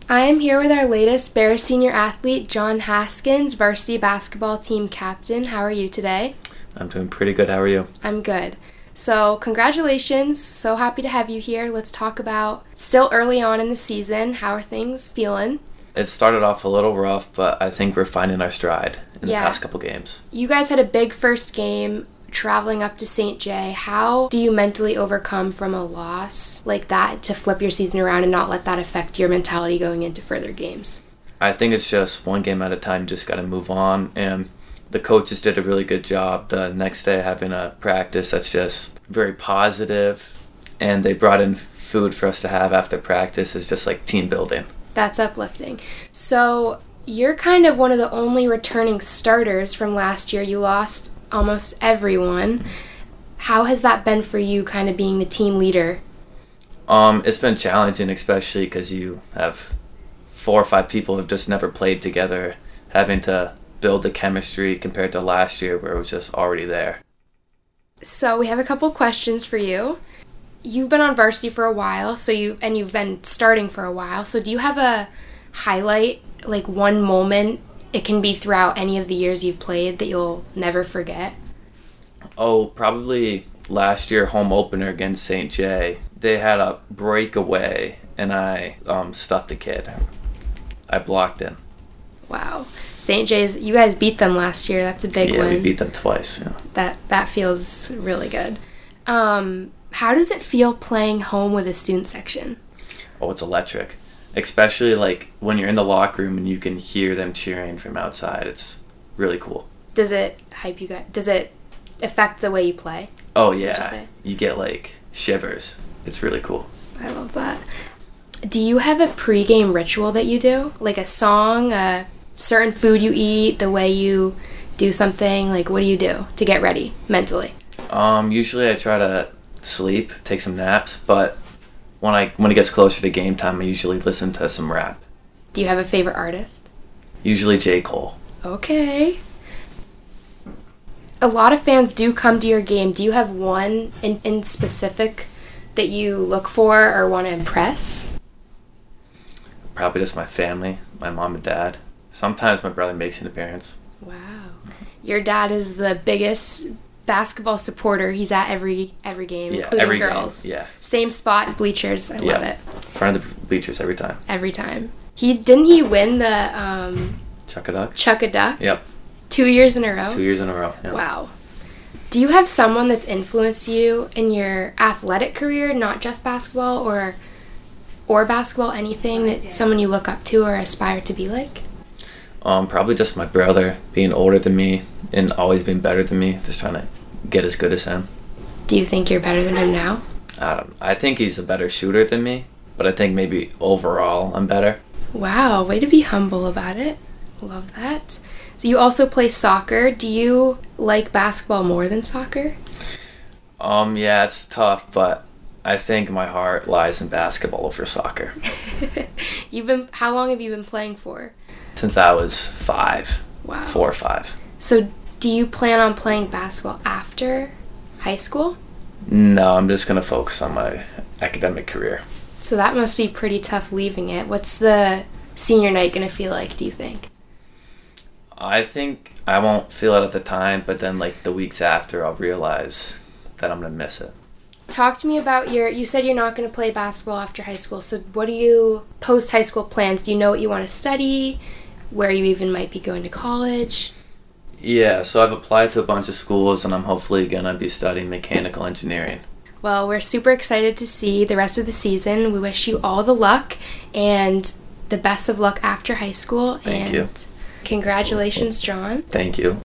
I am here with our latest Bears senior athlete, John Haskins, varsity basketball team captain. How are you today? I'm doing pretty good. How are you? I'm good. So, congratulations. So happy to have you here. Let's talk about still early on in the season. How are things feeling? It started off a little rough, but I think we're finding our stride in the past couple games. You guys had a big first game traveling up to St. J. How do you mentally overcome from a loss like that to flip your season around and not let that affect your mentality going into further games? I think it's just one game at a time. You just got to move on. And the coaches did a really good job the next day having a practice that's just very positive. And they brought in food for us to have after practice. It's just like team building. That's uplifting. So you're kind of one of the only returning starters from last year. You lost almost everyone. How has that been for you, kind of being the team leader? It's been challenging, especially because you have 4 or 5 people who have just never played together, having to build the chemistry compared to last year where it was just already there. So we have a couple questions for you. You've been on varsity for a while, you've been starting for a while. So do you have a highlight, like one moment? It can be throughout any of the years you've played that you'll never forget. Oh, probably last year home opener against St. J. They had a breakaway, and I stuffed a kid. I blocked in. Wow. St. J's, you guys beat them last year. That's a big one. Yeah, we beat them twice. Yeah. That feels really good. How does it feel playing home with a student section? Oh, it's electric. Especially like when you're in the locker room and you can hear them cheering from outside. It's really cool. Does it hype you guys? Does it affect the way you play? Oh yeah, you get like shivers. It's really cool. I love that. Do you have a pregame ritual that you do? Like a song, a certain food you eat, the way you do something? Like what do you do to get ready mentally? Usually I try to sleep, take some naps, but when it gets closer to game time, I usually listen to some rap. Do you have a favorite artist? Usually J. Cole. Okay. A lot of fans do come to your game. Do you have one in specific that you look for or want to impress? Probably just my family, my mom and dad. Sometimes my brother makes an appearance. Wow. Your dad is the biggest basketball supporter. He's at every game, including every girls. Game. Yeah. Same spot, bleachers. I love it. Front of the bleachers every time. Every time. Didn't he win the Chuck a Duck? Chuck a Duck? Yep. 2 years in a row? 2 years in a row. Yeah. Wow. Do you have someone that's influenced you in your athletic career, not just basketball or basketball, anything that someone you look up to or aspire to be like? Probably just my brother, being older than me and always being better than me, just trying to get as good as him. Do you think you're better than him now? I think he's a better shooter than me, but I think maybe overall I'm better. Wow, way to be humble about it. Love that. So you also play soccer. Do you like basketball more than soccer? Yeah, it's tough, but I think my heart lies in basketball over soccer. How long have you been playing for? Since I was 5. Wow. 4 or 5. So do you plan on playing basketball after high school? No, I'm just going to focus on my academic career. So that must be pretty tough leaving it. What's the senior night going to feel like, do you think? I think I won't feel it at the time, but then like the weeks after I'll realize that I'm going to miss it. Talk to me about you said you're not going to play basketball after high school. So what are you post-high school plans? Do you know what you want to study? Where you even might be going to college? Yeah, so I've applied to a bunch of schools and I'm hopefully going to be studying mechanical engineering. Well, we're super excited to see the rest of the season. We wish you all the luck and the best of luck after high school. Thank you. Congratulations, John. Thank you.